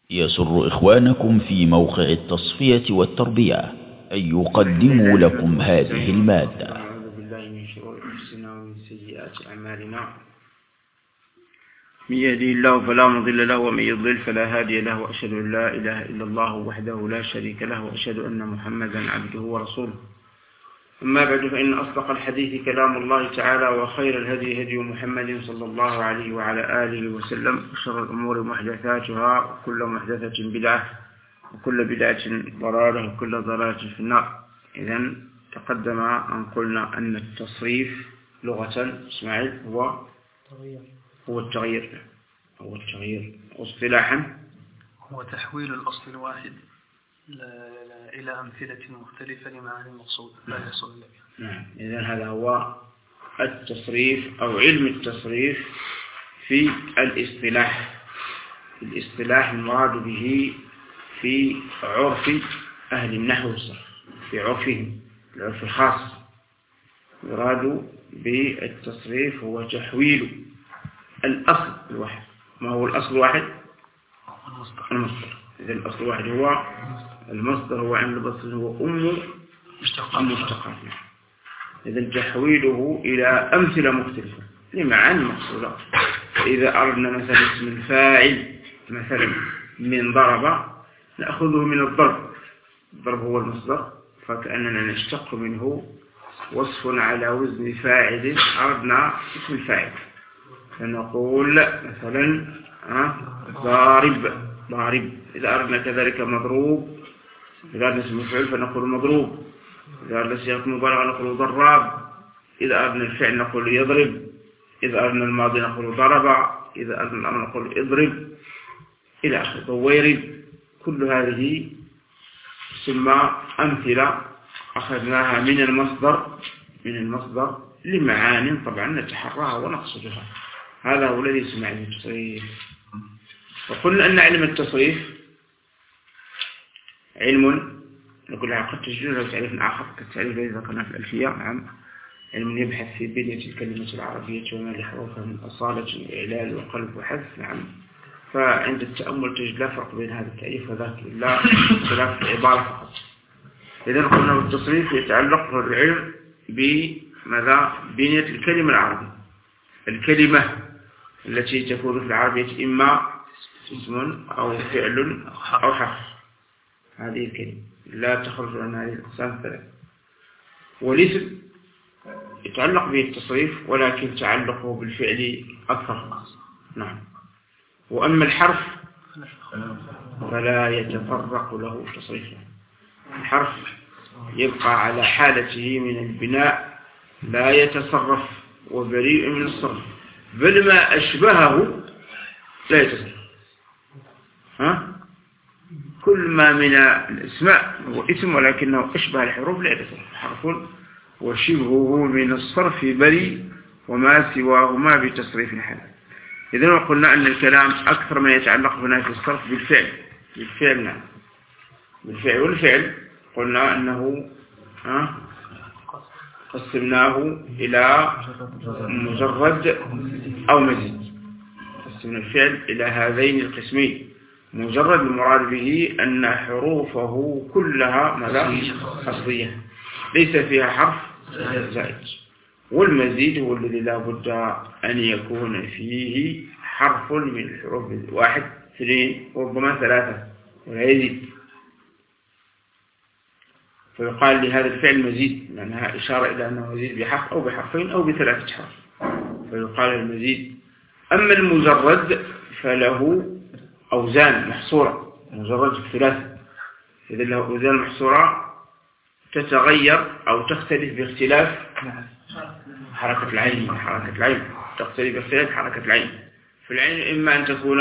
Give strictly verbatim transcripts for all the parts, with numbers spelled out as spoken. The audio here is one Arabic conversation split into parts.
يسر إخوانكم في موقع التصفية والتربية أن يقدموا لكم هذه المادة. أعوذ بالله من شرور أنفسنا ومن سيئات أعمالنا، من يهدي الله فلا مضل له ومن يضلل فلا هادي له، وأشهد أن لا إله إلا الله وحده لا شريك له، وأشهد أن محمدا عبده ورسوله. أما بعد، فإن أصدق الحديث كلام الله تعالى، وخير الهدي هدي محمد صلى الله عليه وعلى آله وسلم، وشر الأمور محدثاتها، وكل محدثة بدعة، وكل بدعة ضلالة، وكل ضلالة في النار. إذن تقدم أن قلنا أن التصريف لغة إسماعيل هو هو التغيير هو التغيير واصطلاحا هو تحويل الأصل الواحد إلى أمثلة مختلفة لمعاني المقصود لا يصل لك. نعم، إذن هذا هو التصريف أو علم التصريف في الاصطلاح. الاصطلاح المراد به في عرف أهل النحو والصرف، في عرفهم العرف الخاص. يراد بالتصريف هو تحويل الأصل الواحد. ما هو الأصل الواحد؟ المصدر. إذا الأصل الواحد هو المصدر، هو عند البصر هو أم مشتقات. إذا تحويله إلى أمثلة مختلفة لمعاني مقصودة. إذا أردنا مثلا اسم الفاعل مثلا من ضرب، نأخذه من الضرب. الضرب هو المصدر، فكأننا نشتق منه وصف على وزن فاعل. أردنا اسم الفاعل فنقول مثلا ضارب ضارب. إذا أردنا كذلك مضروب، إذا أردنا اسم الفعل فنقول مضروب. إذا أردنا صيغة مبالغة نقول ضراب. إذا أردنا الفعل نقول يضرب. إذا أردنا الماضي نقول ضرب. إذا أردنا الأمر نقول اضرب إلى آخره. ضويرب. كل هذه تسمى أمثلة أخذناها من المصدر من المصدر لمعان طبعا نتحراها ونقصدها. هذا هو الذي يسمى علم التصريف. وقلنا أن علم التصريف علم نقول قد تجد له تعريف آخر كالتعريف الذي ذكرناه في الألفية. نعم، علم يبحث في بنية الكلمة العربية وما لحروفها من أصالة وإعلال وقلب وحذف. نعم، فعند التأمل تجد لا فرق بين هذا التعريف وذاك إلا اختلاف العبارة فقط. إذا قلنا التصريف يتعلق بالعلم بماذا؟ بنية الكلمة العربية، الكلمة التي تكون في العربية إما اسم أو فعل أو حرف. هذه الكلمة لا تخرج عن هذه الأقسام الثلاث. والاسم يتعلق به التصريف ولكن تعلقه بالفعل أكثر. نعم. وأما الحرف فلا يتطرق له تصريف. الحرف يبقى على حالته من البناء، لا يتصرف وبريء من الصرف، بل ما أشبهه لا يتصرف. ها؟ كل ما من الاسماء هو اسم ولكنه أشبه الحروف لا يتصرف. حرف وشبهه من الصرف بريء، وما سواهما بتصريف الحال. إذن قلنا أن الكلام أكثر ما يتعلق هنا في الصرف بالفعل. بالفعل نعم، بالفعل. والفعل قلنا أنه ها قسمناه إلى مجرد أو مزيد. قسمنا الفعل إلى هذين القسمين. مجرد المراد به أن حروفه كلها ماذا؟ أصلية ليس فيها حرف زائد. والمزيد هو الذي لا بد أن يكون فيه حرف من الحروف، واحد اثنين وربما ثلاثة ولا يزيد، فيقال لهذا الفعل مزيد، لأنها إشارة إلى أنه مزيد بحرف أو بحرفين أو بثلاثة حرف، فيقال المزيد. أما المجرد فله أوزان محصورة، مجرد الثلاثة إذا له أوزان محصورة تتغير أو تختلف باختلاف حركة العين. حركة العين تختلف باختلاف حركة العين. في العين إما أن تكون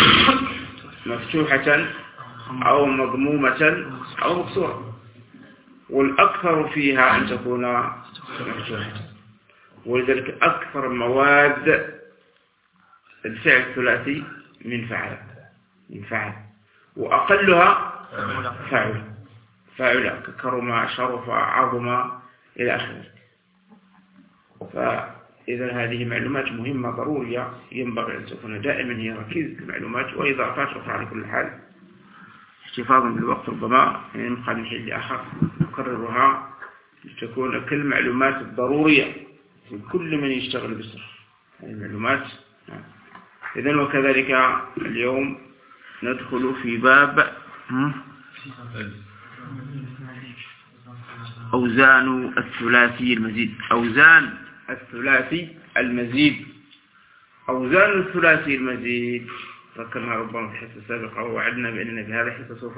مفتوحة أو مضمومة أو مكسورة، والأكثر فيها أن تكون مفتوحة. ولذلك أكثر مواد الفعل الثلاثي من فعل من فعل وأقلها فاعل فاعل ككرم شرف عظم إلى آخره. فإذا هذه معلومات مهمة ضرورية ينبغي أن تكون دائما هي ركيزة المعلومات، وإضافات أخرى على كل حال احتفاظا بالوقت ربما يعني نبقى من حين لآخر نكررها لتكون كل المعلومات الضرورية لكل من يشتغل بالصرف هذه المعلومات. إذن وكذلك اليوم ندخل في باب أوزان الثلاثي المزيد. أوزان الثلاثي المزيد أوزان الثلاثي المزيد ذكرنا ربما في الحصة السابقة ووعدنا بأننا بهذا الحصة سوف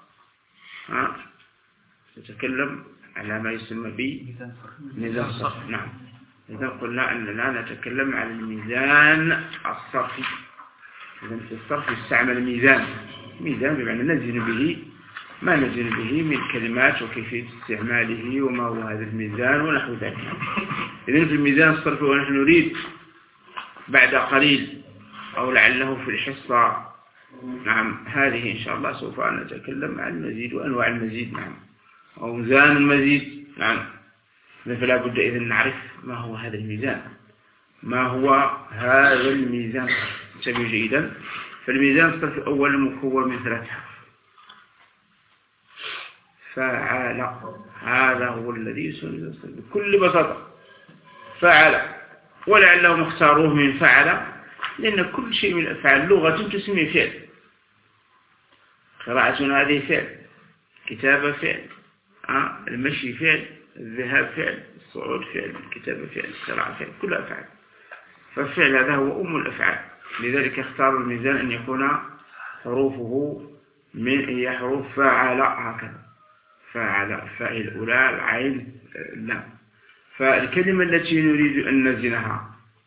نتكلم على ما يسمى بميزان الصرف. نعم، إذا قلنا أننا نتكلم عن الميزان الصرفي. إذا في الصرف يستعمل ميزان ميزان بمعنى نزن به ما نزن به من كلمات وكيفية استعماله وما هو هذا الميزان ونحو ذلك. إذن في الميزان الصرفي ونحن نريد بعد قليل أو لعله في الحصة نعم هذه إن شاء الله سوف نتكلم عن المزيد وأنواع المزيد. نعم، أوزان المزيد. نعم، فلا بد إذن نعرف ما هو هذا الميزان ما هو هذا الميزان. انتبهوا جيدا. فالميزان الصرفي أولا مكون من ثلاث حرف. فعل، هذا هو الذي يسمى بكل بساطة فعل، ولعلهم اختاروه من فعل لأن كل شيء من الأفعال لغة تسمي فعل. قراءتنا هذه فعل، كتابة فعل، أه؟ المشي فعل، الذهاب فعل، الصعود فعل، الكتابة فعل، القراءة فعل، كل أفعال. فالفعل هذا هو أم الأفعال. لذلك اختاروا الميزان أن يكون حروفه من هي حروف فاعل هكذا، فاعل، فاعل الأولى، العين، اللام. فالكلمة التي نريد أن نزنها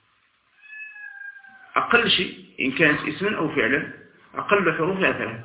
أقل شيء إن كانت اسما أو فعلا أقل حروفها ثلاث.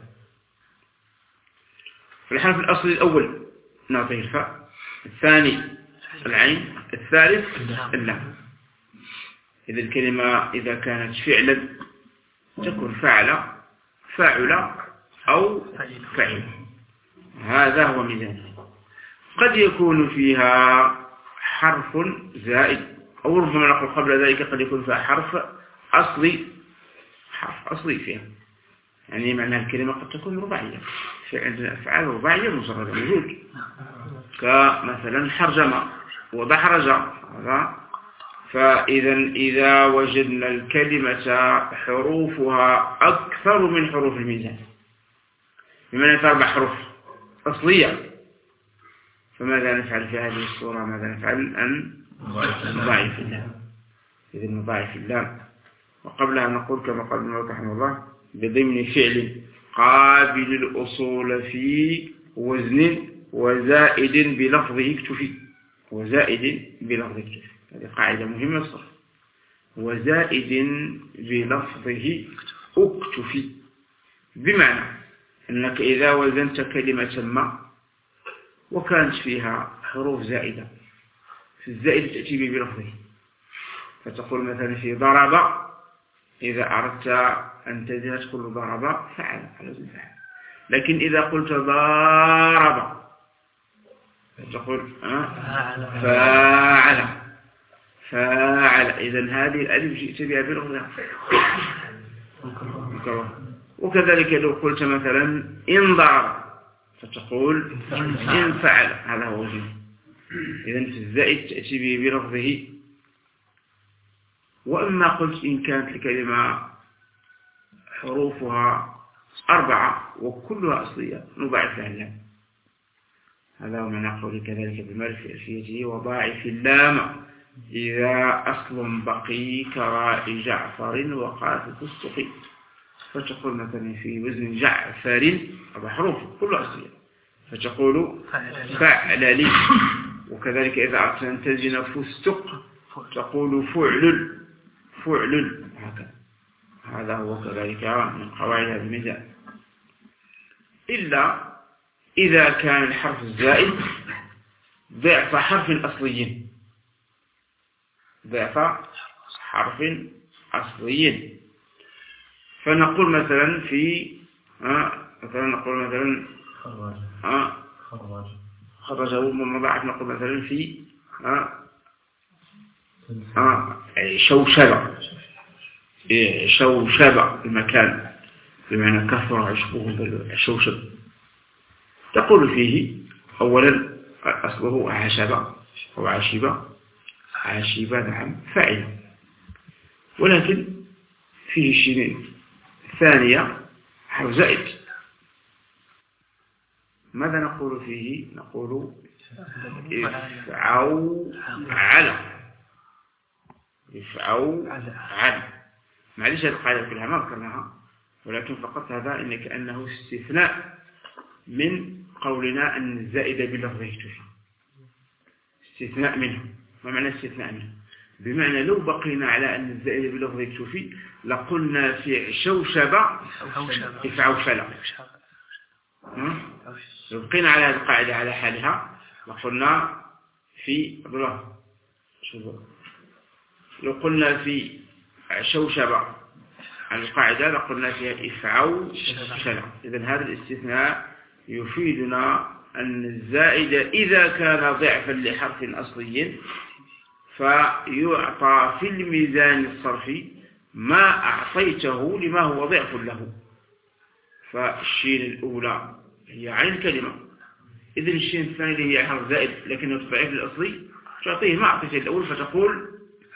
فالحرف الأصلي الأول نعطيه الفاء، الثاني العين، الثالث اللام. إذا الكلمة إذا كانت فعلا تكون فعل، فاعل أو فعل. هذا هو ميزان. قد يكون فيها حرف زائد أو ربما نقول قبل ذلك قد يكون فيها حرف أصلي، حرف أصلي فيها. يعني معنى الكلمة قد تكون رباعية. في عندنا أفعال رباعية مجرد موجود كمثلا حرجمة ودحرج. فإذا إذا وجدنا الكلمة حروفها أكثر من حروف الميزان بمعنى أربع حروف أصلية، فماذا نفعل في هذه الصورة؟ ماذا نفعل؟ أن نضاعف اللام. إذا نضاعف اللام. وقبلها نقول كما قال ابن رحمه الله بضمن فعل قابل الأصول في وزن وزائد بلفظه اكتفي. وزائد بلفظه اكتفي، هذه قاعدة مهمة الصرف. وزائد بلفظه اكتفي بمعنى أنك إذا وزنت كلمة ما وكانت فيها حروف زائدة، في الزائد تأتي به بلفظه. فتقول مثلا في ضرب، إذا أردت أن تدخل ضرب فعل على وزن فعل. لكن إذا قلت ضارب فتقول فاعل فاعل. إذن هذه الألف جئت بها بلفظها. وكذلك لو قلت مثلا إن ضرب فتقول إن فعل، هذا هو وزن. إذن في الزائد تأتي به بلفظه. وأما قلت إن كانت الكلمة حروفها أربعة وكلها أصلية نضاعف لها اللام. هذا هو معنى قولي كذلك بالمال في ألفيته وضاعف اللام إذا أصل بقي كراء جعفر وقاف تستقي. فتقول مثلا في وزن جعفر هذا حروف كلها أصلية فتقول فعل لي. وكذلك إذا أردت أن تزن فستق تقول فعل فعل هكذا. هذا هو كذلك من قواعد هذا الميزان. إلا إذا كان الحرف الزائد ضعف حرف أصلي، ضعف حرف أصلي. فنقول مثلا في آه مثلا نقول مثلا خرج آه خرج خرجه مضاعف. نقول مثلا في آه آه شوشبة شوشبة المكان بمعنى كثر عشبه الشوشب تقول فيه أولا أصله عشبة أو عشبة، عشبة نعم فاعل، ولكن فيه شيئين. ثانية حرف زائد، ماذا نقول فيه؟ نقول افعوا على، افعوا على. معلش هذه القاعدة كلها ما ذكرناها، ولكن فقط هذا إن كأنه استثناء من قولنا أن الزائد بلفظه يكتفي، استثناء منه. ما معنى استثناء منه؟ بمعنى لو بقينا على أن الزائد بلفظه يكتفي لقلنا في شوشبة افعوا فلا. لو بقينا على هذه القاعدة على حالها لقلنا في الله، لو قلنا في شوشبة على القاعدة لقلنا فيها افعوا فلا. إذن هذا الاستثناء يفيدنا أن الزائد إذا كان ضعفا لحرف أصلي فيعطى في الميزان الصرفي ما أعطيته لما هو ضعف له. فالشين الأولى هي عين الكلمة، إذن الشين الثاني اللي هي حرف زائد لكنه ضعيف الأصلي تعطيه ما أعطيته الأول فتقول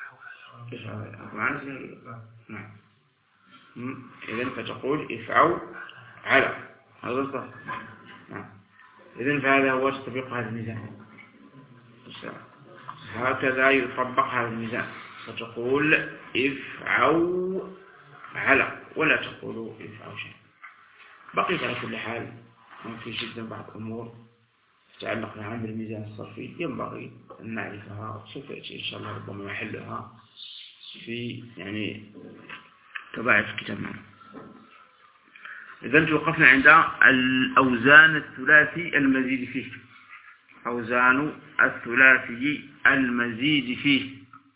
نعم. إذن فتقول افعوا على هذا الصح. نعم. إذن فهذا هو تطبيق هذا الميزان، هكذا يطبق هذا الميزان، فتقول افعوا على ولا تقولوا افعوا شيء. بقيت على كل حال في جدا بعض الأمور تتعلق نعم بالميزان الصرفي ينبغي أن نعرفها، سوف يأتي إن شاء الله ربما محلها في يعني كبائر الكتاب معنا. إذن توقفنا عند الأوزان الثلاثي المزيد فيه، أوزان الثلاثي المزيد فيه.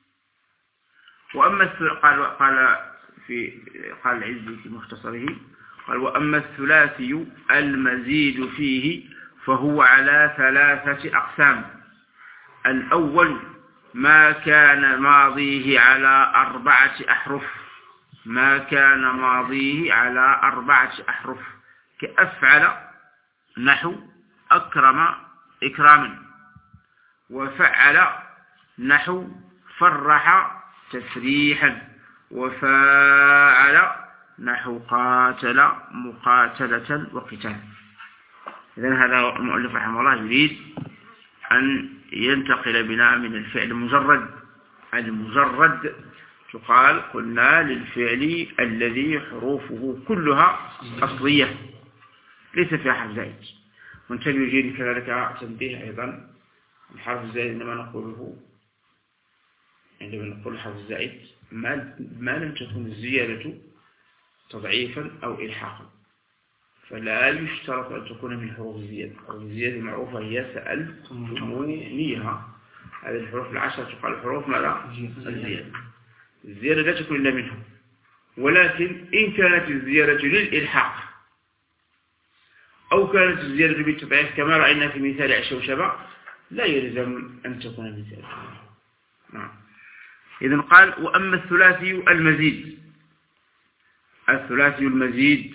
وأما قال قال في قال العزي في مختصره قال وأما الثلاثي المزيد فيه فهو على ثلاثة أقسام. الأول ما كان ماضيه على أربعة أحرف، ما كان ماضيه على أربعة أحرف كأفعل نحو أكرم إكراما، وفعل نحو فرح تفريحا، وفاعل نحو قاتل مقاتلة وقتال. إذن هذا المؤلف رحمه الله يريد أن ينتقل بنا من الفعل المجرد المجرد تقال قلنا للفعل الذي حروفه كلها أصلية ليس فيها حرف زائد. وانتبه يجيني كذلك تنبيه أيضا الحرف الزائد إنما نقوله عندما نقول حرف زائد ما, ما لم تكن الزيادة تضعيفا أو إلحاقا، فلا يشترط أن تكون من حروف الزيادة. حروف الزيادة معروفة هي سألتمونيها، هذه الحروف العشرة تقال حروف ماذا؟ الزيادة. الزيادة لا تكون إلا منها، ولكن إن كانت الزيادة للإلحاق أو كانت الزيادة بالتضعيف كما رأينا في مثال الشوشبة لا يلزم أن تكون من زيادة. نعم. إذن قال وأما الثلاثي المزيد، الثلاثي المزيد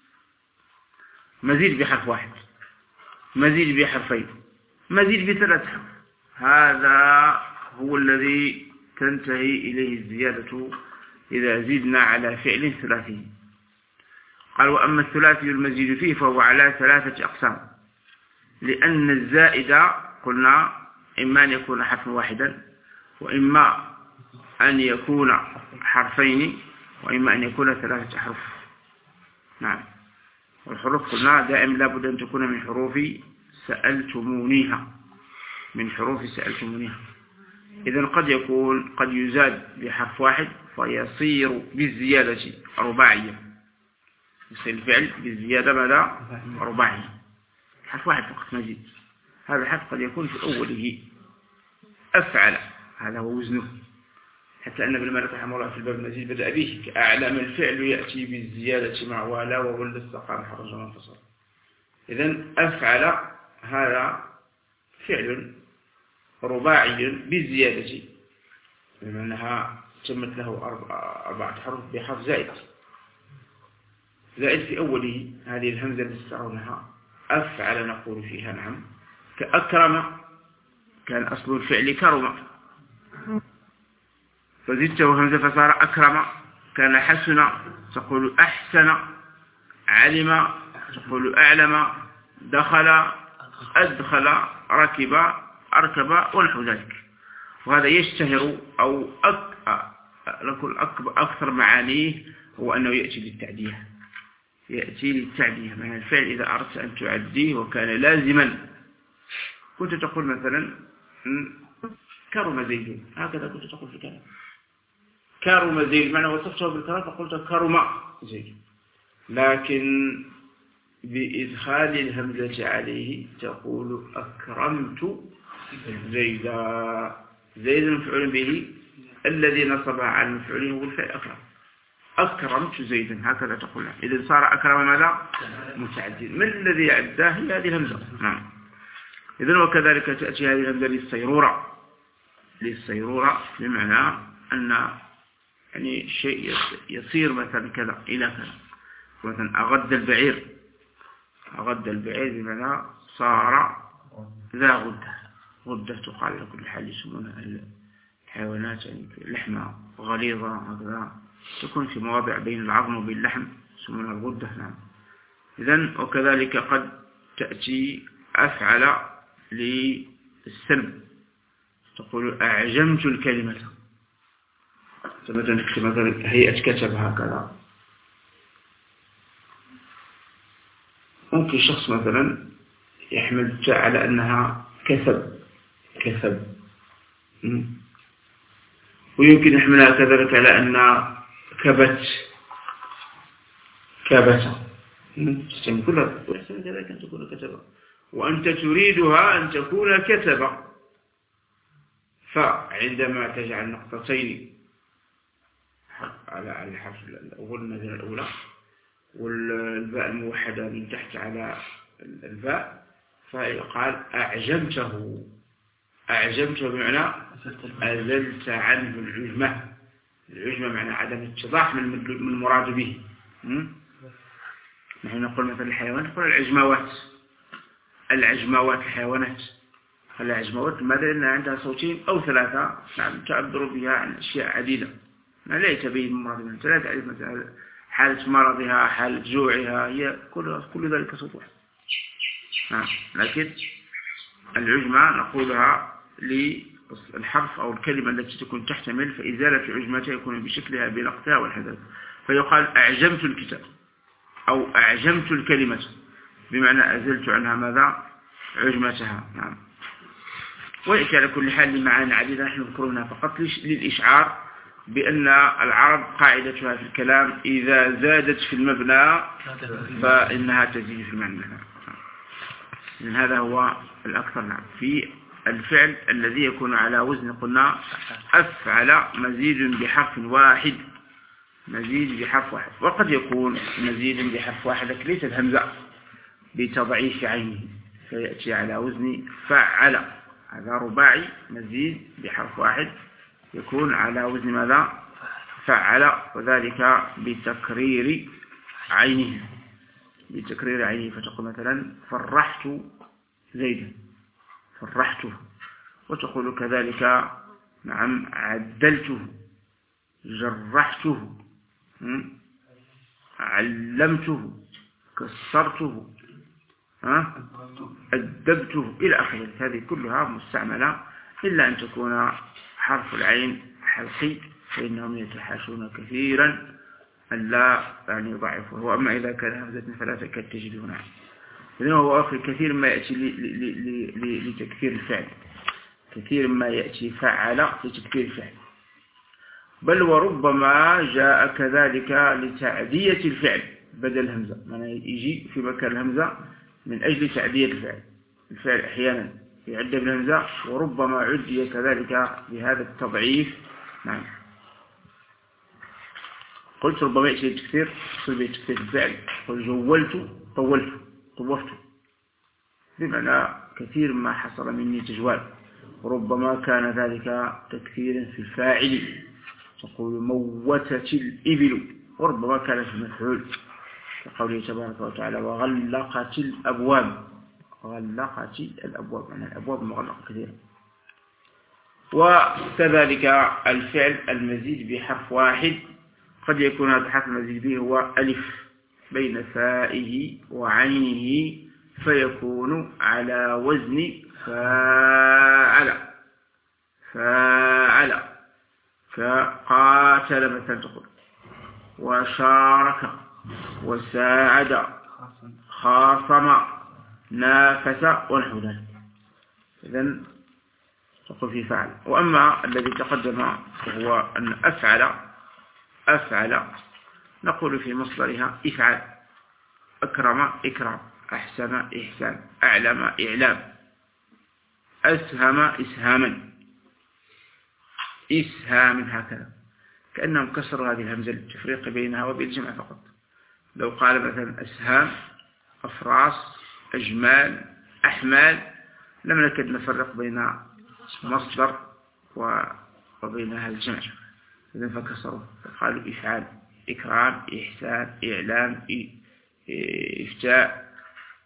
مزيد بحرف واحد، مزيد بحرفين، مزيد بثلاث حرف، هذا هو الذي تنتهي إليه الزيادة إذا زدنا على فعل ثلاثي. قال وأما الثلاثي المزيد فيه فهو على ثلاثة أقسام، لأن الزائد قلنا إما أن يكون حرفا واحدا، وإما أن يكون حرفين، وإما أن يكون ثلاثة أحرف. نعم. والحروف قلنا دائما لابد أن تكون من حروف سألتمونيها، من حروف سألتمونيها. إذن قد يكون قد يزاد بحرف واحد فيصير بالزيادة رباعية، يصير الفعل بالزيادة ماذا؟ رباعية، حرف واحد فقط مزيد. هذا الحرف قد يكون في أوله أفعل، هذا هو وزنه، حتى أن ابن مالك رحمه الله في الباب المزيد بدأ به كأعلم الفعل يأتي بالزيادة مع ولا وولد استقام حرج منفصل. إذن أفعل هذا فعل رباعي بالزيادة، بما أنها تمت له أربعة حروف بحرف زائد، زائد في أوله، هذه الهمزة التي ترونها أفعل نقول فيها نعم. كأكرم كان أصل الفعل كرم، فزدته همزة فصار أكرم. كان حسن تقول أحسن. علم تقول أعلم. دخل أدخل. ركب أركب ونحو ذلك. وهذا يشتهر أو أك... نقول أكثر معانيه هو أنه يأتي للتعدية. يأتي للتعدية معنى الفعل إذا أردت أن تعديه وكان لازما كنت تقول مثلا كرم زيد، هكذا كنت تقول في الكلام كرم زيد معنى وصفته بالكرام فقلت كرم زيد. لكن بإدخال الهمزة عليه تقول أكرمت زيدا. زيد مفعول به الذي نصبها على المفعولين هو الفعل أكرم. أكرمت زيدا هكذا تقول. إذا صار أكرم ماذا؟ متعدد. من الذي عداه؟ هي هذه الهمزة. نعم. إذن وكذلك تأتي هذه الهمزة للصيرورة. للصيرورة بمعنى أن يعني شيء يصير مثلا كذا إلى كذا. مثلا أغد البعير. أغد البعير بمعنى صار ذا غدة. غدة تقال لكل حال يسمونها الحيوانات يعني لحمة غليظة هكذا تكون في مواضع بين العظم وبين اللحم يسمونها الغدة. نعم. إذن وكذلك قد تأتي أفعل للسلب تقول أعجمت الكلمة. مثلا نكتب مثلا هيئة كتب هكذا. ممكن شخص مثلا يحمل التاء على أنها كسب كسب ويمكن يحملها كذلك على أن كبت كبت كلها ويحسن كذلك أن تكون كتبة. وأنت تريدها أن تكون كتبة. فعندما تجعل نقطتين على الحرف الأول المدينة الأولى والباء الموحدة من تحت على الباء فقال أعجمته. أعجمته بمعنى أزلت عنه العجمة. العجمة معنى عدم الاتضاح من المراد به. نحن نقول مثلا الحيوان نقول العجماوات. العجماوات الحيوانات. العجماوات ماذا؟ لأن عندها صوتين أو ثلاثة نعم تعبر بها عن أشياء عديدة ما لا يتبين المراد منها. لا تعرف مثلا حالة مرضها حالة جوعها هي كل كل ذلك صوت واحد. نعم. لكن العجمة نقولها للحرف أو الكلمة التي تكون تحتمل فإزالة عجمتها يكون بشكلها بنقطها والحذف. فيقال أعجمت الكتاب أو أعجمت الكلمة بمعنى أزلت عنها ماذا؟ عجمتها. نعم. ويأتي على كل حال لمعاني عديدة نحن نذكرونها فقط للإشعار بأن العرب قاعدتها في الكلام إذا زادت في المبنى فإنها تزيد في المعنى. من هذا هو الأكثر. نعم. في الفعل الذي يكون على وزن قلنا أفعل مزيد بحرف واحد. مزيد بحرف واحد. وقد يكون مزيد بحرف واحد لكن ليس الهمزة بتضعيف عينه فيأتي على وزن فعل. هذا رباعي مزيد بحرف واحد يكون على وزن ماذا؟ فعل. وذلك بتكرير عينه. بتكرير عينه فتقول مثلا فرحت زيدا فرحته. وتقول كذلك نعم عدلته جرحته علمته كسرته أدبته إلى آخره. هذه كلها مستعملة إلا أن تكون حرف العين حلقي فإنهم يتحاشون كثيرا ألا يعني يضعفه. وأما إذا كان همزة فلا تكاد تجده. نعم. لأنه هو أخي كثير ما يأتي لتكثير الفعل. كثير ما يأتي فعل لتكثير الفعل. بل وربما جاء كذلك لتعدية الفعل بدل همزة. يعني يجي في مكان الهمزة من أجل تعدية الفعل. الفعل أحيانا يعد بالهمزة وربما عدي كذلك بهذا التضعيف. نعم. قلت ربما يأتي للتكثير يحصل به تكثير الفعل. قل جولت طولت طوفت بمعنى كثير ما حصل مني تجوال. وربما كان ذلك تكثيرا في الفاعل تقول موتت الإبل وربما كان في المفعول كقوله تبارك وتعالى وغلقت الأبواب، غلقت الأبواب يعني الأبواب مغلقة كثيرا. وكذلك الفعل المزيد بحرف واحد قد يكون هذا الحرف المزيد به هو ألف بين فائه وعينه فيكون على وزن فاعل فاعل كقاتل مثلا تقول، وشارك وساعد خاصم نافس ونحو ذلك. إذن تقول في فعل. وأما الذي تقدم هو أن أفعل أفعل نقول في مصدرها إفعال، أكرم إكرام، أحسن إحسان، أعلم إعلام، أسهم إسهاما، إسهام هكذا، كأنهم كسروا هذه الهمزة للتفريق بينها وبين الجمع فقط. لو قال مثلا أسهام أفراس أجمال أحمال لم نكد نفرق بين مصدر وبينها الجمع، إذن فكسروا فقالوا إفعال إكرام إحسان إعلام إفتاء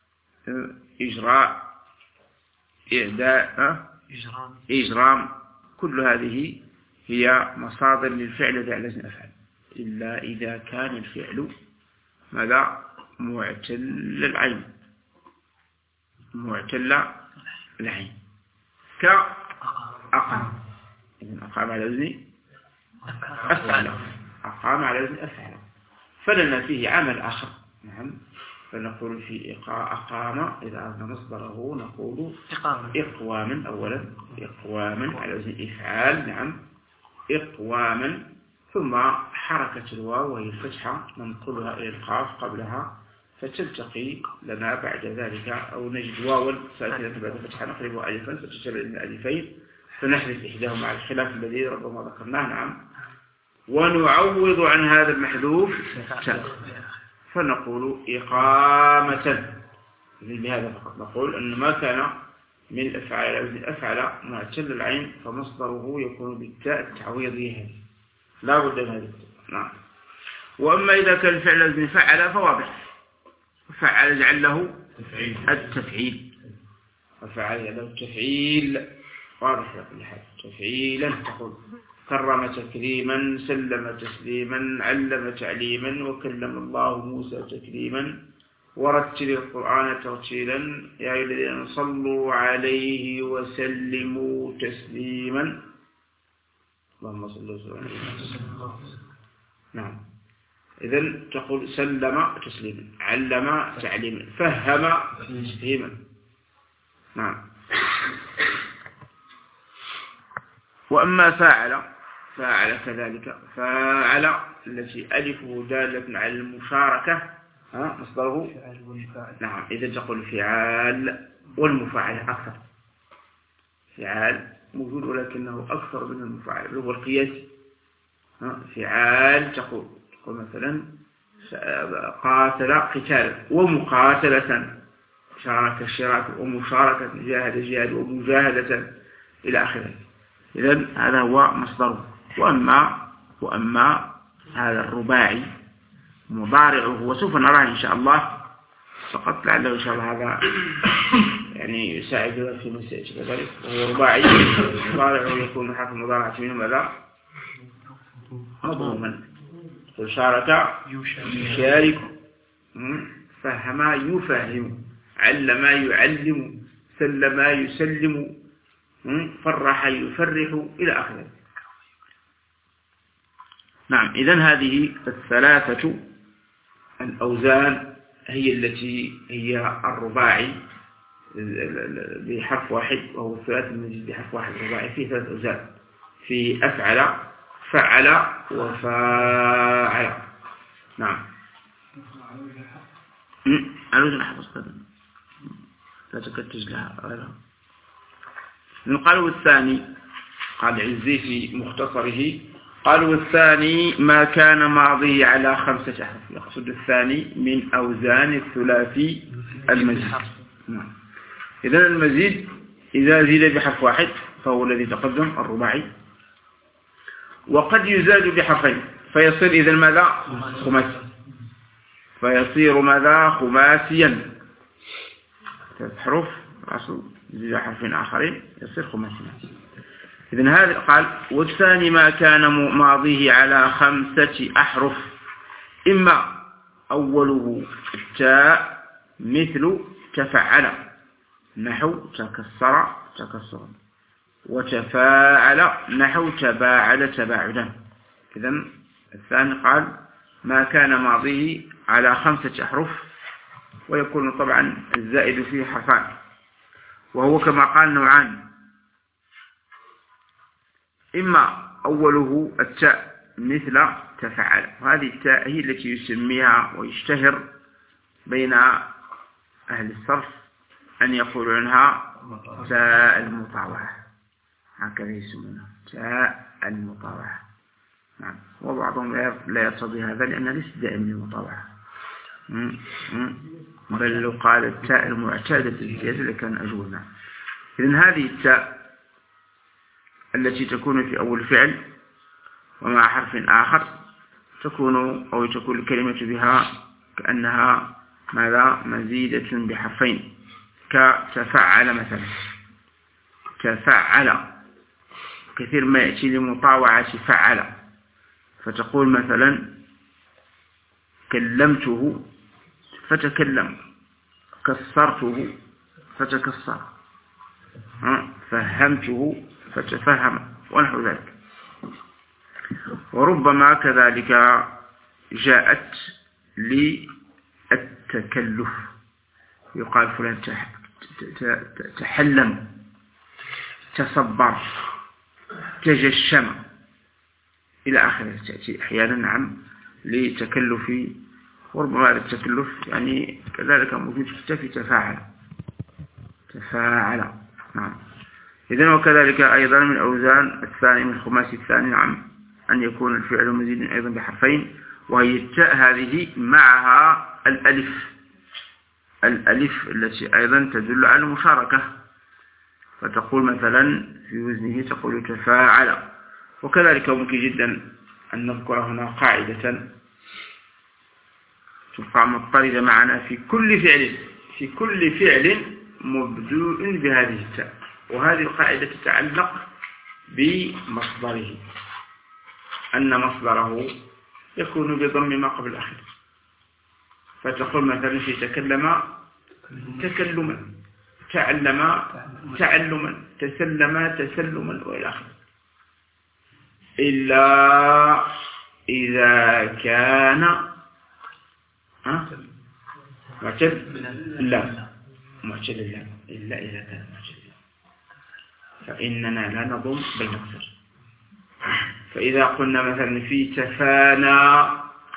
إجراء إعداء إجرام إجرام. كل هذه هي مصادر للفعل الذي على وزن أفعل، إلا إذا كان الفعل ماذا معتل العين، معتل العين كأقام. إذن أقام على وزن أفعل، أقام على وزن أفعل، فلنا فيه عمل آخر. نعم، فنقول في أقام إذا أردنا مصدره نقول إقواما أولا، إقواما على وزن إفعال. نعم، إقواما، ثم حركة الواو وهي الفتحة ننقلها إلى القاف قبلها فتلتقي لنا بعد ذلك، أو نجد واوا ساكنة بعد الفتحة نقلبها ألفا فتشتبه لنا ألفين فنحذف إحداهما على الخلاف الذي ربما ذكرناه. نعم، ونعوض عن هذا المحذوف تاء فنقول إقامة. بهذا فقط نقول أن ما كان من الأفعال أو الأفعل معتل العين فمصدره يكون بالتاء التعويضية، لا بد من هذا. نعم. وأما إذا كان الفعل وزن فعل فواضح، فعل جعل له التفعيل، وفعل له التفعيل واضح على كل حال. تفعيلا تقول كرم تكريما، سلم تسليما، علم تعليما، وكلم الله موسى تكليما، ورتل القرآن ترتيلا، يا أيها الذين صلوا عليه وسلموا تسليما. اللهم صل وسلم. نعم، إذن تقول سلم تسليما، علم تعليما، فهم تفهيما. نعم. وأما فاعل فاعل كذلك، فاعل التي ألفه دالة على المشاركة ها مصدره. نعم، إذا تقول فعال والمفاعل أكثر، فعال موجود ولكنه أكثر من المفاعل هو القياس. فعال تقول تقول مثلا قاتل قتالا، ومقاتلة شارك الشراك، ومشاركة جاهد جهاد، ومجاهدة إلى آخره. إذن هذا هو مصدره. وأما وأما هذا الرباعي مضارعه وسوف نراه إن شاء الله فقط لعله إن شاء الله هذا يعني يساعدنا في مسألة كذلك. وهو رباعي مضارعه يكون حرف المضارعة منه ماذا؟ مضموما. شارك يشارك، فهم يفهم، علم يعلم، سلم يسلم، فرح يفرح إلى آخره. نعم، إذن هذه الثلاثة الأوزان هي التي هي الرباعي بحرف واحد، وهو الثلاث المزيد بحرف واحد رباعي فيه ثلاث أوزان، في أفعل فعل وفاعل. نعم، الوزن حفظ كذا لا تكتج لها غيرها. قالوا الثاني، قال عزي في مختصره، قالوا الثاني ما كان ماضي على خمسة أحرف، يقصد الثاني من أوزان الثلاثي المزيد. نعم. إذن المزيد إذا زيد بحرف واحد فهو الذي تقدم الرباعي، وقد يزاد بحرفين فيصير إذن ماذا؟ خماسي. فيصير ماذا؟ خماسيا. ثلاث حروف زيد حرف آخرين يصير خماسيا. إذن هذا قال. والثاني ما كان ماضيه على خمسة أحرف، إما أوله التاء مثل تفعل، نحو تكسر تكسرا، وتفاعل نحو تباعل تباعدا. إذن الثاني قال ما كان ماضيه على خمسة أحرف، ويكون طبعا الزائد فيه حرفان، وهو كما قال نوعان: إما أوله التاء مثل تفعل، وهذه التاء هي التي يسميها ويشتهر بين أهل الصرف أن يقولوا عنها تاء المطاوعة، هكذا يسمونها تاء المطاوعة. نعم. وبعضهم لا يرتضي هذا لأنها ليست دائما المطاوعة، بل لو قال التاء المعتادة الزيادة لكان أجونا. إذن هذه التاء التي تكون في أول فعل ومع حرف آخر تكون أو تكون الكلمة بها كأنها ماذا؟ مزيدة بحرفين، كتفعل مثلا. تفعل كثير ما يأتي لمطاوعة فعل، فتقول مثلا كلمته فتكلم، كسرته فتكسر، فهمته فتفهم، ونحو ذلك. وربما كذلك جاءت للتكلف، يقال فلان تحلم، تصبر، تجشم إلى آخره. تأتي أحيانا نعم لتكلف، وربما هذا التكلف يعني كذلك موجود في تفاعل تفاعل. نعم. إذن وكذلك أيضا من أوزان الثاني من خماسي الثاني نعم أن يكون الفعل مزيد أيضا بحرفين، وهي التاء هذه معها الألف، الألف التي أيضا تدل على المشاركة، فتقول مثلا في وزنه تقول تفاعل. وكذلك ممكن جدا أن نذكر هنا قاعدة تبقى مضطردة معنا في كل فعل في كل فعل مبدوء بهذه التاء، وهذه القاعدة تتعلق بمصدره، أن مصدره يكون بضم ما قبل الأخير. فتقول مثلا في تكلم تكلما، تعلم تعلما، تسلم تسلما، وإلى آخره، إلا إذا كان ها معتل لا معتل لا إلا إذا كان معتل، فإننا لا نضم بل نكسر. فإذا قلنا مثلا في تفانى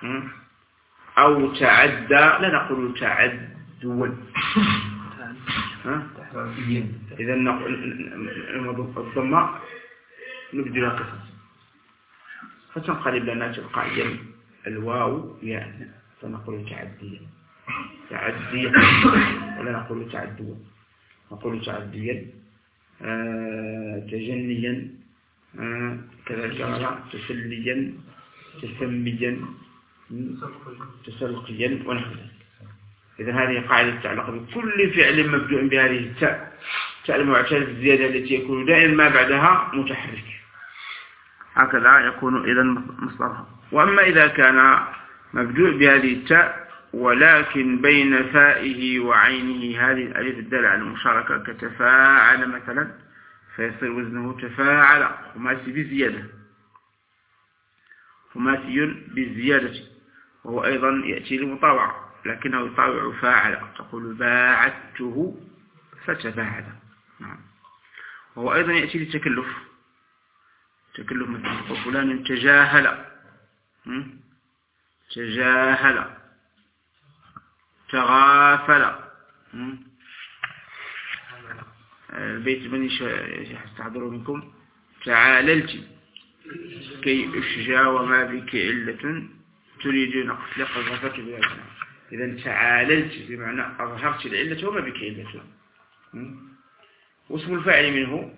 أو تعدى لا نقول تعدوا، إذا الضمة نبدلها قصص، فتنقلب لنا تلقائيا الواو ياء، فنقول تعديا تعديا ولا نقول تعدوا، نقول تعديا آه تجنيا آه كذلك تسليا تسميا تسلقيا ونحو ذلك. إذا هذه قاعدة تتعلق بكل فعل مبدوء بهذه التاء، تاء المعتل الزيادة التي يكون دائما ما بعدها متحرك، هكذا يكون إذا مصدرها. وأما إذا كان مبدوء بهذه التاء ولكن بين فائه وعينه هذه الألف الدالة على المشاركة كتفاعل مثلا، فيصير وزنه تفاعل، خماسي بزيادة، خماسي بالزيادة، وهو أيضا يأتي لمطاوعة لكنه يطاوع فاعل، تقول باعته فتفاعل. نعم. وهو أيضا يأتي للتكلف، تكلف مثلا تقول فلان تجاهل تجاهل تغافل. البيت من يستحضر منكم تعاللت كي أشجى وما بك علة تريدون قتل قذفت بها. إذا تعاللت بمعنى أظهرت العلة وما بك علة. واسم الفاعل منه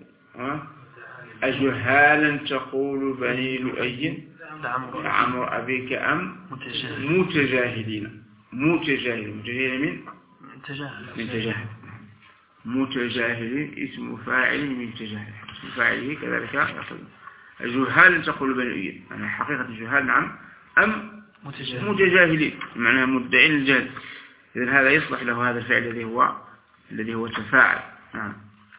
أجهالا تقول بني لؤي عمر أبيك أم متجاهلين. متجاهل. متجاهل من تجاهل من تجاهل. متجاهل اسم فاعل من تجاهل. اسم فاعله كذلك يقول الجهال تقول بنية يعني حقيقة الجهال نعم أم متجاهل. متجاهلين معناها مدعين الجهل. إذن هذا يصلح له هذا الفعل الذي هو الذي هو تفاعل. نعم.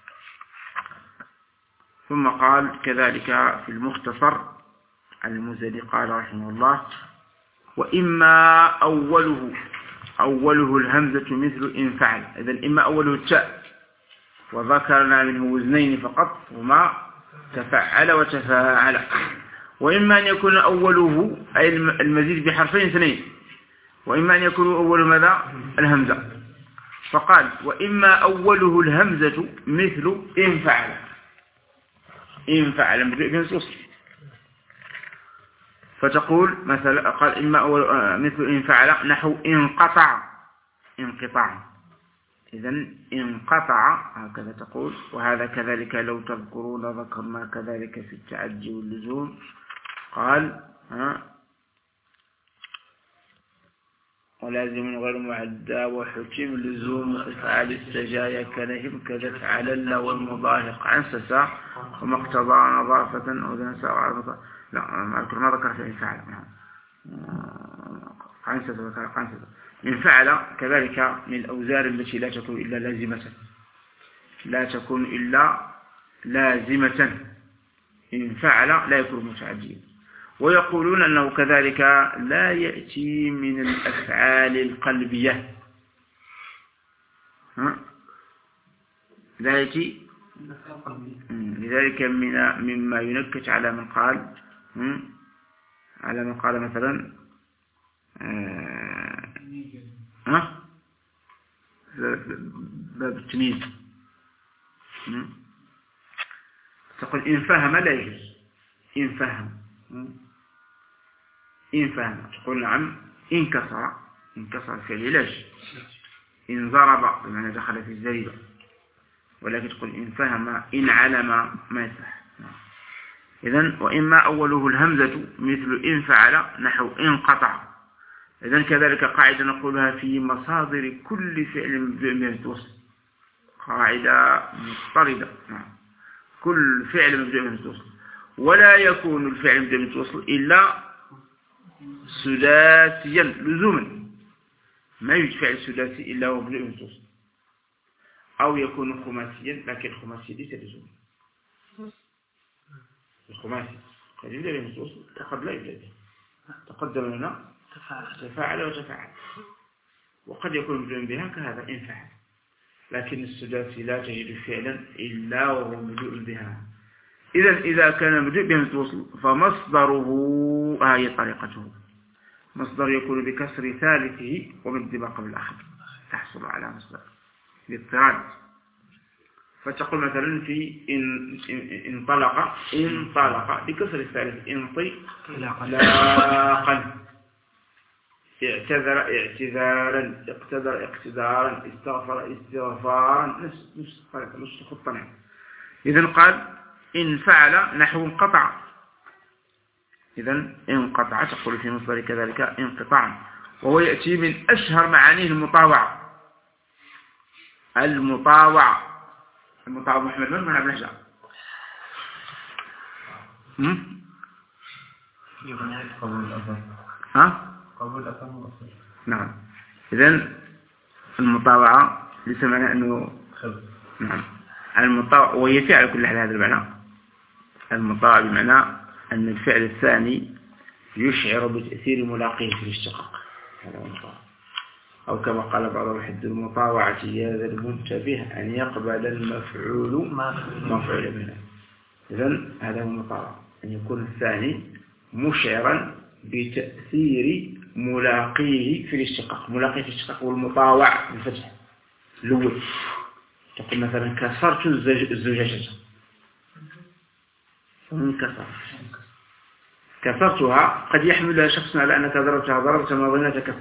ثم قال كذلك في المختصر المزني قال رحمه الله وإما أوله أوله الهمزة مثل إن فعل. إذن إما أوله التاء وذكرنا منه وزنين فقط هما تفعل وتفاعل. وإما أن يكون أوله أي المزيد بحرفين اثنين وإما أن يكون أول ماذا الهمزة. فقال وإما أوله الهمزة مثل إن فعل. إن فعل بنصوص فتقول مثلا قال إما أول مثل إن فعل نحو انقطع انقطاع. إذن انقطع هكذا تقول. وهذا كذلك لو تذكرون ذكرنا كذلك في التعدي واللزوم. قال ها ولازم غير معدى وحكم لزوم إفعال السجايا كنهم كذا علل والمضاهق عن سسا وما اقتضى نظافة أو ذنسا وعرفة. لا أذكر ما ذكر في فعل عن سسا وكان عن سسا. من فعل كذلك من الأوزار التي لا تكون إلا لازمة لا تكون إلا لازمة. إن فعل لا يكون متعديا. ويقولون أنه كذلك لا يأتي من الأفعال القلبية. ها؟ لا يأتي لذلك من مما ينكت على من قال على من قال مثلا آه ها باب التمييز تقول إن فهم لا يجوز. إن فهم إن فهم تقول نعم إن كسر إن كسر في العلاج. إن ضرب بمعنى دخل في الزريبة. ولكن تقول إن فهم إن علم ما يصح. إذن وإما أوله الهمزة مثل إن فعل نحو إن قطع. إذن كذلك قاعدة نقولها في مصادر كل فعل مبدوء بهمزة وصل. قاعدة مضطردة. كل فعل مبدوء بهمزة وصل ولا يكون الفعل مبدوء بهمزة وصل إلا سداسيا لزوما. ما يوجد فعل سداسي إلا هو مبدوء بهمزة وصل. أو يكون خماسيا لكن الخماسي ليس لزوما. الخماسي قد يبدأ بهمزة وصل وقد لا يبدأ به. تقدم لنا تفاعل وتفاعل وقد يكون مبدوء بها كهذا إن فعل. لكن السداسي لا تجد فعلا إلا وهو مبدوء بها. إذا إذا كان مبدوء بهمزة وصل فمصدره هي طريقته. مصدر يكون بكسر ثالثه ومد ما قبل الآخر تحصل على مصدر باضطراد. فتقول مثلا في إن انطلق انطلق بكسر الثالث انطلاقا. اعتذر اعتذارا اقتدر اقتدارا استغفر استغفارا نفس نفس الطريقة نفس الخطة. إذن قال إن فعل نحو انقطع. إذن انقطع تقول في مصدر كذلك انقطاعا. وهو يأتي من أشهر معانيه المطاوعة. المطاوعة المطاوعة محمد من من أبنى شاء ها قبول الأثر. نعم. إذن المطاوعة ليس معنى أنه نعم المطاوعة وهي فعل كل هذا المعنى. المطاوعة بمعنى أن الفعل الثاني يشعر بتأثير ملاقيه في الاشتقاق. هذا هو المطاوعة. أو كما قال بعض الحد المطاوعة هي ذا المنتبه أن يقبل المفعول مفعول منه. إذن هذا هو المطاوعة أن يكون الثاني مشعرا بتأثير ملاقيه في الاشتقاق. ملاقيه في الاشتقاق والمطاوع بالفتح الأول. تقول مثلا كسرت الزجاجة فانكسر. كسرتها قد يحملها شخص على أنك ضربتها ضربت ما ظننت كسر.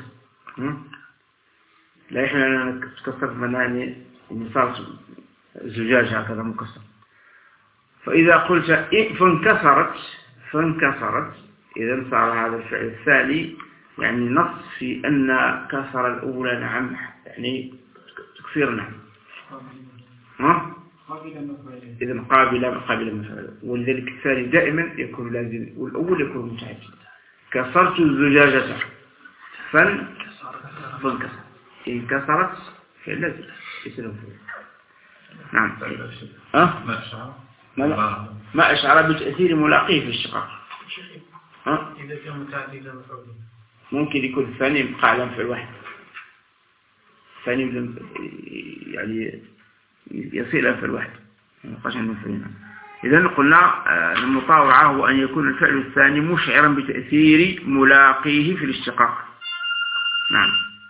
لا يحمل أنك كسرت منعني إن صارت الزجاجة هكذا مكسر. فإذا قلت فانكسرت فانكسرت إذا صار هذا الفعل الثاني يعني نص في أن كسر الأولى نعم يعني تكسير نعم ها؟ إذا قابلة قابلة مفعولة، ولذلك الثاني دائما يكون لازم والأول يكون متعدد. كسرت الزجاجة فن فانكسر، إن كسرت فلازم يصير مفعول. نعم. أه؟ ما ما أشعر بتأثير ملاقيه في الشقاق. أه؟ إذا كان متعدد مفعول ممكن يكون الثاني يبقى على مفعول واحد، الثاني يعني يصير مفعول واحد مبقاش عنده مفعولين. إذا قلنا المطاوعة هو أن يكون الفعل الثاني مشعرا بتأثير ملاقيه في الاشتقاق. نعم.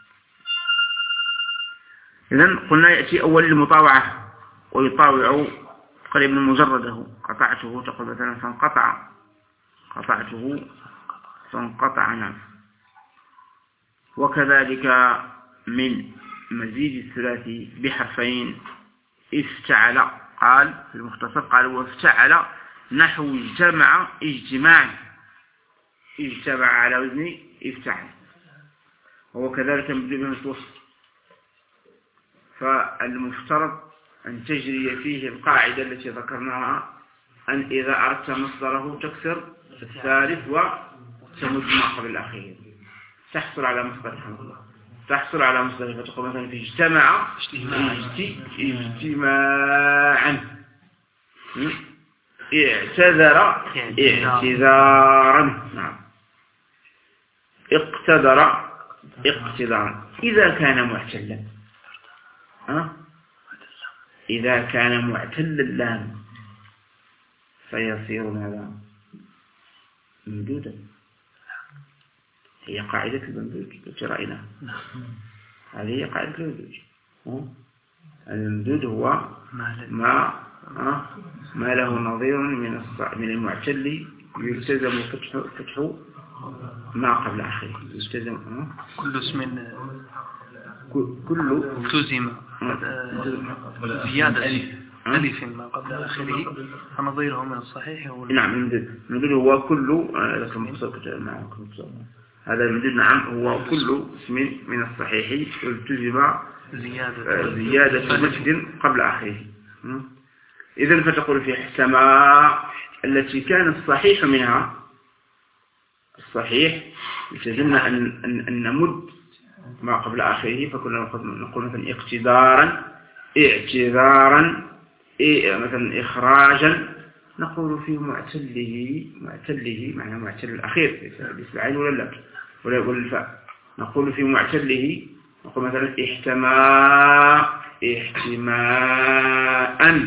إذا قلنا يأتي أول المطاوعة ويطاوع قريب من مجرده. قطعته تقول مثلا فانقطع، قطعته فانقطع. نعم. وكذلك من مزيد الثلاثي بحرفين افتعل، قال في المختصر قال وافتعل نحو اجتمع اجتماعا، اجتمع على وزن افتعل، وهو كذلك مبدوء الوسط. فالمفترض أن تجري فيه القاعدة التي ذكرناها، أن إذا أردت مصدره تكسر الثالث وتمد ما قبل الأخير، تحصل على مصدر الحمد لله، تحصل على مصدر. فتقول مثلا في اجتمع اجتماعا، اعتذر اعتذارا. نعم. اقتدر اقتدارا. إذا كان معتلا، أه؟ إذا كان معتل اللام فيصير ماذا؟ ممدودا. هي قاعدة الممدود التي رأيناها، هذه هي قاعدة الممدود. الممدود هو ما ما له نظير من من المعتل يلتزم فتح فتح ما قبل آخره. يلتزم كل اسم كل التزم زيادة ألف ما قبل آخره فنظيره من الصحيح هو. نعم. الممدود هو كل هذا الممدود. نعم. هو كل اسم من الصحيح التزم زيادة زيادة مجد قبل آخره. إذن فتقول في السماء التي كان الصحيح منها، الصحيح التزمنا أن أن نمد ما قبل آخره، فكنا نقول مثلا اقتدارا اعتذارا مثلا إخراجا. نقول في معتله معتله معنى معتل الأخير باسم العين ولا لا ولا الفاء. نقول في معتله نقول مثلا احتماء احتماء،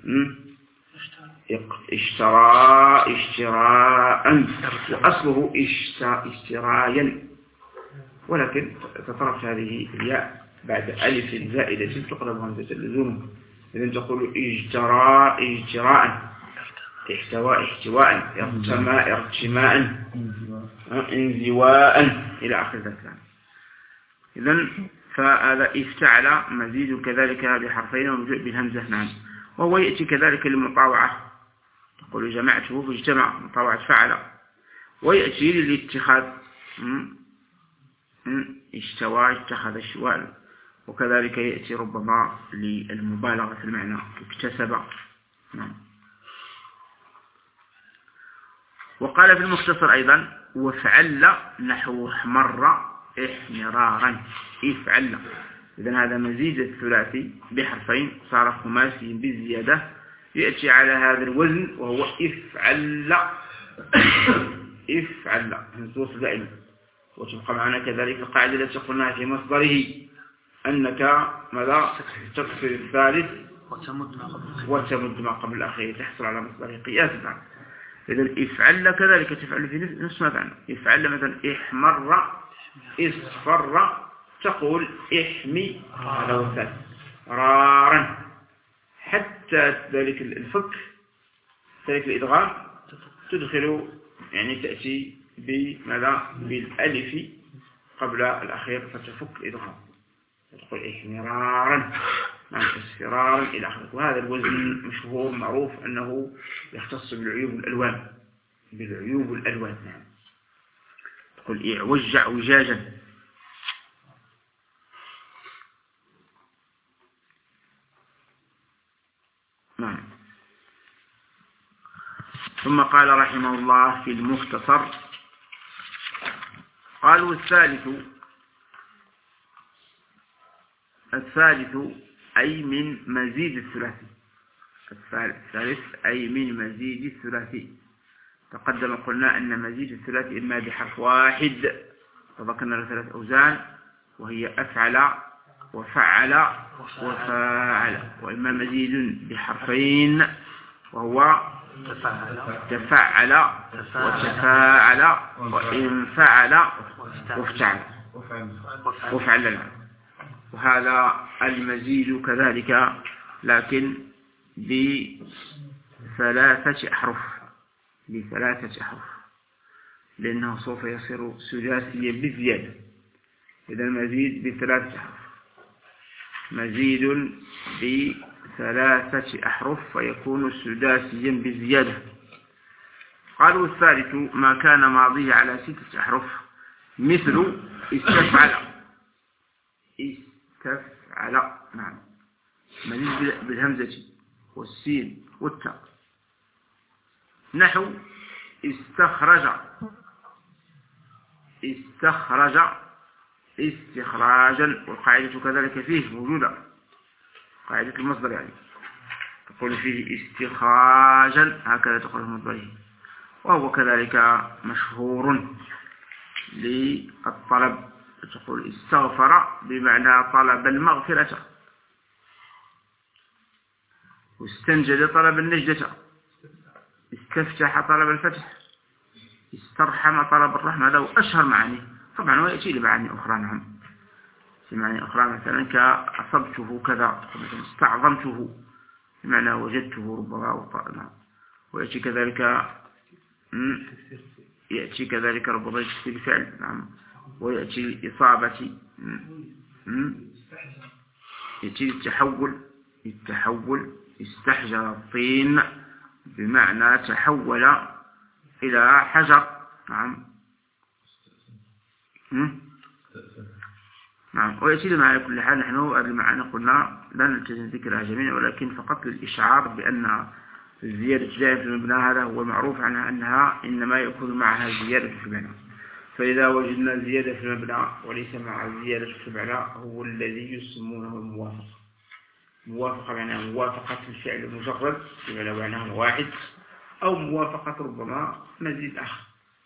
اشترى اشتراء، وأصله اشترايا، ولكن تطرفت هذه الياء بعد ألف زائدة تقلب همزة اللزوم. إذن تقول اجترى اجتراء، احتواء احتواء، ارتماء ارتماء، انزواء إلى آخر ذلك. إذن فهذا افتعل مزيد كذلك بحرفين ومجوء بالهمزة. نعم. وهو يأتي كذلك للمطاوعة، تقول جمعته فاجتمع، مطاوعة فعل. ويأتي للاتخاذ، اشتوى اتخذ الشوال. وكذلك يأتي ربما للمبالغة في المعنى اكتسب. نعم. وقال في المختصر أيضا وفعل نحو احمر احمرارا، افعل. إذن هذا مزيد الثلاثي بحرفين صار خماسي بالزيادة، يأتي على هذا الوزن وهو افعل افعل منصوص دائما. وتبقى معنا كذلك القاعدة التي قلناها في مصدره أنك ماذا تكسر الثالث وتمد ما قبل الأخير، تحصل على مصدره قياسا. إذن افعل كذلك تفعل في نفس معنى. افعل مثلا احمر اصفر، تقول احمي هذا هو الثالث رارا، حتى ذلك الفك ذلك الإدغام تدخل يعني تأتي بماذا بالألف قبل الأخير فتفك الإدغام، تقول احمرارا مع اصفرارا إلى آخره. وهذا الوزن مشهور معروف أنه يختص بالعيوب الألوان، بالعيوب الألوان. نعم. تقول اعوج وجاجا. نعم. ثم قال رحمه الله في المختصر قال والثالث الثالث أي من مزيد الثلاثي. الثالث أي من مزيد الثلاثي. تقدم قلنا أن مزيد الثلاثي إما بحرف واحد فذكرنا له ثلاث أوزان وهي أفعل وفعل وفاعل، وإما مزيد بحرفين وهو تفعل وتفاعل وإن فعل وافتعل وفعل. وهذا المزيد كذلك لكن بثلاثة أحرف بثلاثة أحرف لأنه سوف يصير سداسيا بالزيادة. إذا المزيد بثلاثة أحرف مزيد بثلاثة أحرف فيكون سداسيا بالزيادة. قالوا الثالث ما كان ماضيه على ستة أحرف مثل استفعل استفعل. نعم. مزيد بالهمزة والسين والتاء. نحو استخرج استخرج استخراجا، والقاعدة كذلك فيه موجودة قاعدة المصدر يعني تقول فيه استخراجا هكذا تقول في مصدره، وهو كذلك مشهور للطلب تقول استغفر بمعنى طلب المغفرة، واستنجد طلب النجدة، استفتح طلب الفتح، استرحم طلب الرحمة. هذا أشهر معاني. طبعا ويأتي لمعاني أخرى. نعم. في معاني أخرى مثلا كأصبته كذا، مثلا استعظمته بمعنى وجدته ربما وطأنا. ويأتي كذلك يأتي كذلك ربما يأتي بفعل. نعم. ويأتي إصابة يأتي التحول التحول استحجر الطين بمعنى تحول إلى حجر. نعم. نعم. ويأتي لنا على كل حال. نحن هذه المعاني قلنا لا نلتزم ذكرها جميعا ولكن فقط للإشعار بأن الزيادة دائما في المبنى هذا هو المعروف عنها أنها إنما يكون معها زيادة في المبنى. فإذا وجدنا زيادة في المبنى وليس مع زيادة في المبنى هو الذي يسمونه الموافقة. موافقة معناها موافقة الفعل المجرد بمعنى معناها واحد، أو موافقة ربما مزيد آخر.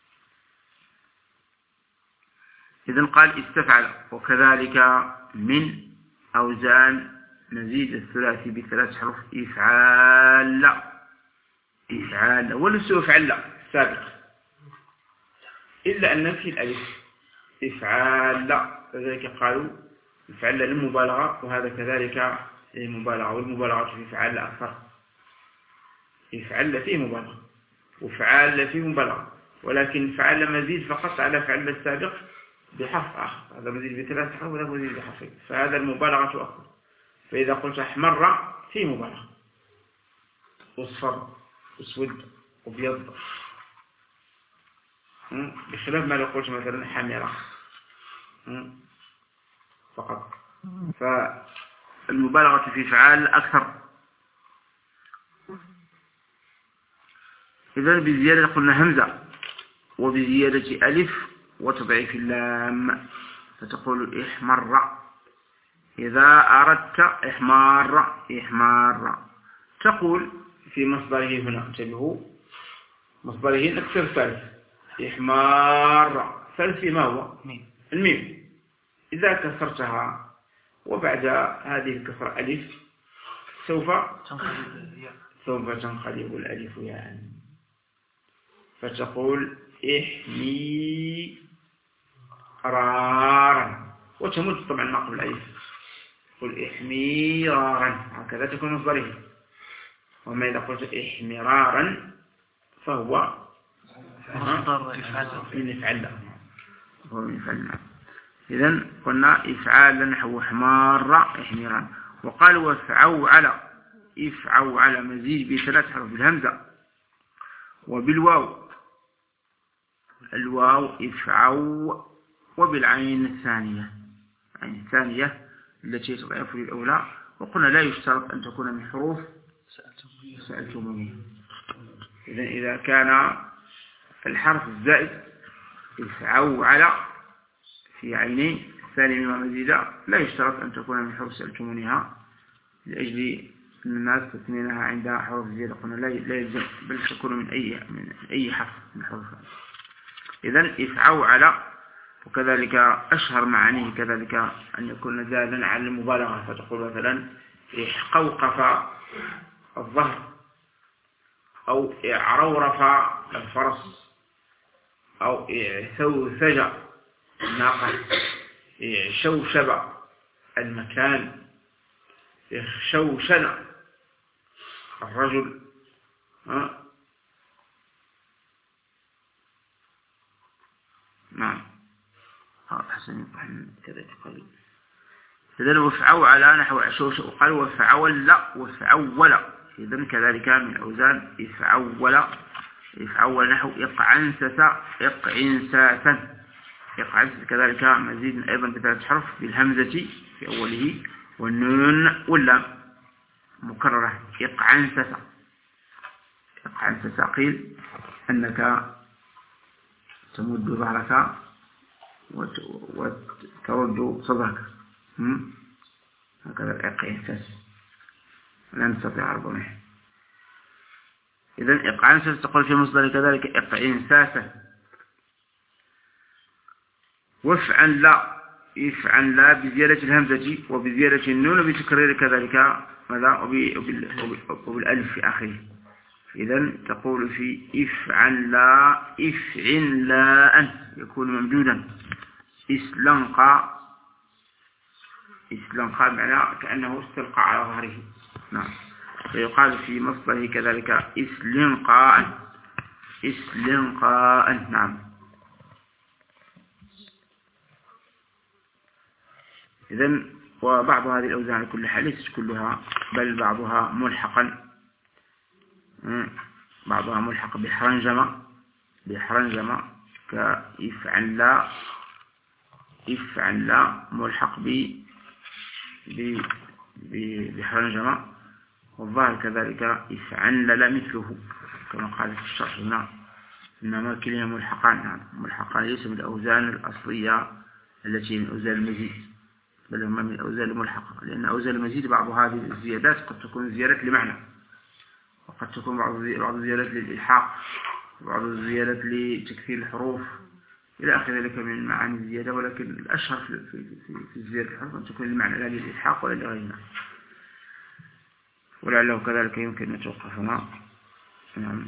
إذن قال استفعل. وكذلك من أوزان مزيد الثلاثي بثلاث حروف إفعال إفعال وليس إفعال السابق إلا أن في الألف إفعال. فذلك قالوا إفعال للمبالغة، وهذا كذلك المبالغة، والمبالغة في إفعال أكثر. إفعال فيه مبالغة وفعال فيه مبالغة، ولكن فعل مزيد فقط على فعل السابق بحرف آخر. هذا مزيد بثلاث حروف وهذا مزيد بحرفين، فهذا المبالغة أكثر. فإذا قلت أحمر فيه مبالغة، أصفر أسود أبيض، بخلاف ما لو قلت مثلا حمرة فقط. فالمبالغة في فعال أكثر. إذن بزيادة قلنا همزة وبزيادة ألف وتضعيف اللام، فتقول إحمر. إذا أردت إحمار إحمار. تقول في مصدره هنا انتبهوا مصدره نكسر ثالث إحمار. ثالث ما هو؟ الميم. إذا كسرتها وبعد هذه الكسرة ألف سوف سوف تنقلب الألف يعني، فتقول إحميرارا وتمد طبعا ما قبل الألف. قل إحميرارا هكذا تكون مصدره. وما إذا قلت إحمرارا فهو من إفعال. هو من إفعال. إذن قلنا إفعال نحو حمار إحمران. وقالوا وافعوا على إفعوا على مزيد بثلاث حروف بالهمزة وبالواو الواو إفعو، وبالعين الثانية، العين الثانية التي تضعف للأولى. وقلنا لا يشترط أن تكون من حروف سألتموني. إذن إذا كان الحرف الزائد إفعو على في عينين ثاني مما مزيدة لا يشترط أن تكون من حروف سألتمونيها، لأجل أن الناس تثنينها عند حروف زيادة. قلنا لا يلزم بل تكون من أي من أي حرف من حروف. إذن إفعو على. وكذلك أشهر معانيه كذلك أن يكون زادا على المبالغة، فتقول مثلا قوقف الظهر، أو عرورف الفرس، أو ثوثج الناقة، شوشب المكان، شوشن الرجل. ها؟ نعم. حسن كذا قليل. إذن وفعوا على نحو شوش، وقال وفعول وفعول. إذن كذلك من أوزان يفعول، يفعول نحو إقعنسس إقعنساسا. إقعنسس كذلك مزيد أيضا بثلاث حرف بالهمزة في أوله والنون واللام مكررة. إقعنسس إقعنسس قيل أنك تمد ظهرك وترد صدرك، هكذا إقعنسس لا نستطيع عرضه. إذن إقعنسس تقول في مصدر كذلك إقعنساسا. وافعل لا، يفعل لا بزيادة الهمزة وبزيادة النون وبتكرير كذلك ماذا وبالألف في آخره. إذن تقول في افعل لا افعل لا أن يكون ممدودا. اسلنقى اسلنقى معناه كأنه استلقى على ظهره. نعم. فيقال في مصدره كذلك اسلنقاء اسلنقاء. نعم. إذن وبعض هذه الأوزان كل حال ليست كلها، بل بعضها ملحقا، بعضها ملحق بحرنجمة بحرنجمة كإفعل لا إفعل لا ملحق ب بحرنجمة. والظاهر كذلك إفعل لا مثله كما قال في الشرح هنا، إنما كلمة ملحقان ملحقان ليس من الأوزان الأصلية التي من أوزان المزيد، بل هما من أوزان الملحقة، لأن أوزان المزيد بعض هذه الزيادات قد تكون زيادات لمعنى، وقد تكون بعض الزيادات للإلحاق، وبعض الزيادات لتكثير الحروف إلى آخر ذلك من معاني الزيادة. ولكن الأشهر في, في, في, في زيادة الحروف أن تكون المعنى لا للإلحاق ولا لغيرها، ولعله كذلك يمكن أن نتوقف هنا. نعم.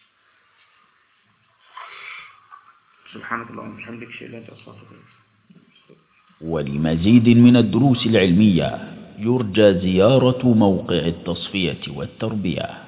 سبحانك اللهم وبحمدك أشهد أن لا إله إلا أنت أستغفرك. ولمزيد من الدروس العلمية يرجى زيارة موقع التصفية والتربية.